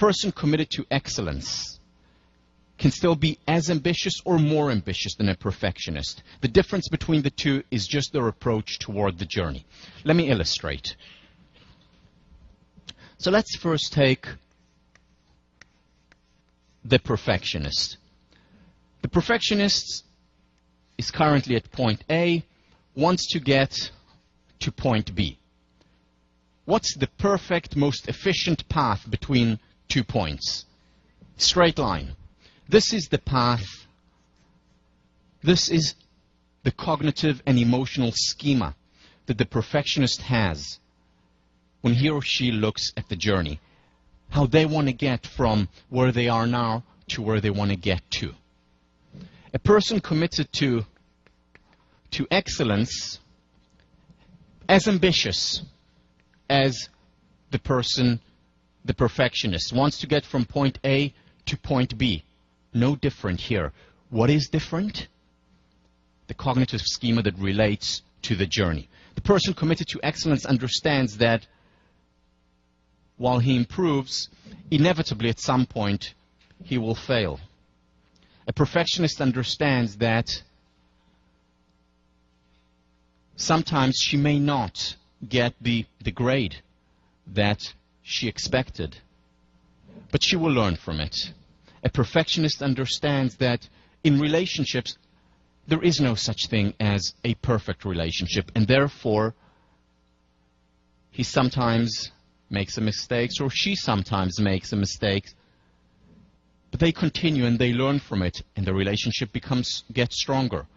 person committed to excellence can still be as ambitious or more ambitious than a perfectionist. The difference between the two is just their approach toward the journey. Let me illustrate. So let's first take the perfectionist. The perfectionist is currently at point A, wants to get to point B. What's the perfect, most efficient path between 2 points? Straight line. This is the path. This is the cognitive and emotional schema that the perfectionist has when he or she looks at the journey, how they want to get from where they are now to where they want to get to. A person committed to excellence, as ambitious as the perfectionist, wants to get from point A to point B. No different here. What is different? The cognitive schema that relates to the journey. The person committed to excellence understands that while he improves, inevitably at some point he will fail. A perfectionist understands that sometimes she may not get the grade that she expected, but she will learn from it. A perfectionist understands that in relationships, there is no such thing as a perfect relationship, and therefore, he sometimes makes a mistake, or she sometimes makes a mistake, but they continue and they learn from it, and the relationship gets stronger.